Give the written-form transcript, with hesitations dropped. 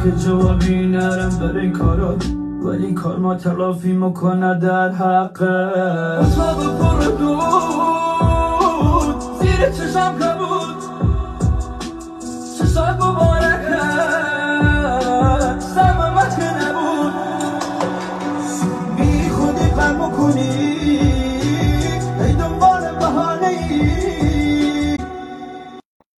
که جوابی نرم برای کارات، ولی کار ما تلافی میکنه در حقه. اتاق پر دود زیر چشم